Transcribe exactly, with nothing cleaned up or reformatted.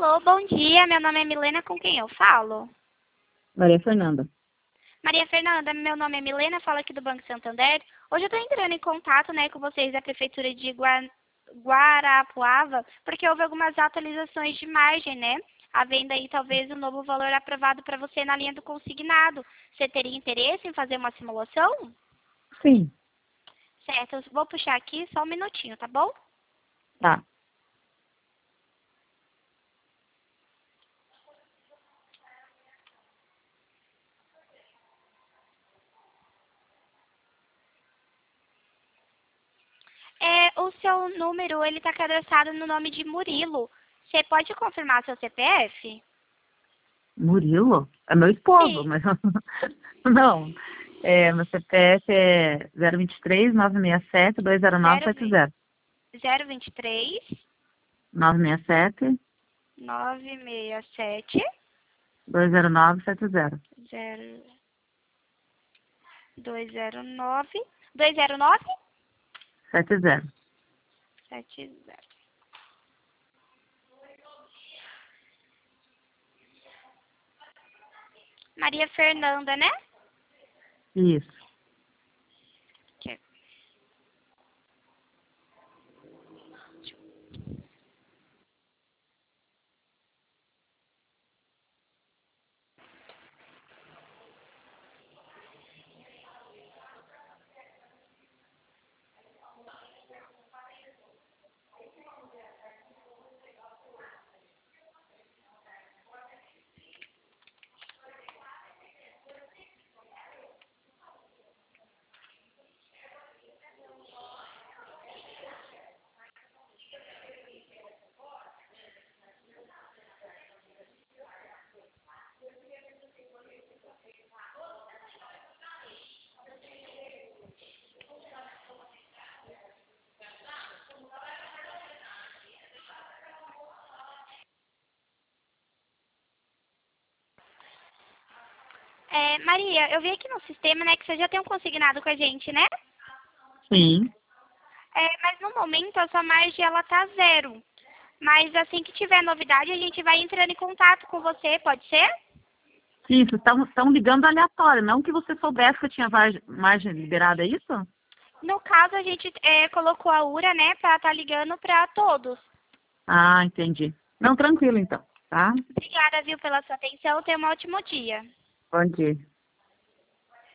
Alô, bom dia. Meu nome é Milena, com quem eu falo? Maria Fernanda. Maria Fernanda, meu nome é Milena, falo aqui do Banco Santander. Hoje eu estou entrando em contato, né, com vocês da Prefeitura de Gua... Guarapuava, porque houve algumas atualizações de margem, né? Havendo aí talvez um novo valor aprovado para você na linha do consignado. Você teria interesse em fazer uma simulação? Sim. Certo, eu vou puxar aqui só um minutinho, tá bom? Tá. É, o seu número, ele está cadastrado no nome de Murilo. Você pode confirmar seu C P F? Murilo? É meu esposo, Sim. mas não. É, meu C P F é zero vinte e três, nove seis sete, dois zero nove sete zero. zero vinte e três, nove seis sete, nove seis sete, dois zero nove sete zero. zero, dois zero nove, dois zero nove, sete zero. sete zero. Maria Fernanda, né? Isso. Que- É, Maria, eu vi aqui no sistema, né, que você já tem um consignado com a gente, né? Sim. É, mas no momento a sua margem ela tá zero. Mas assim que tiver novidade, a gente vai entrando em contato com você, pode ser? Isso, estão ligando aleatório, não que você soubesse que eu tinha vargem- margem liberada, é isso? No caso, a gente é, colocou a URA, né, pra estar ligando para todos. Ah, entendi. Não, tranquilo então, tá? Obrigada, viu, pela sua atenção. Tenha um ótimo dia. Bom dia.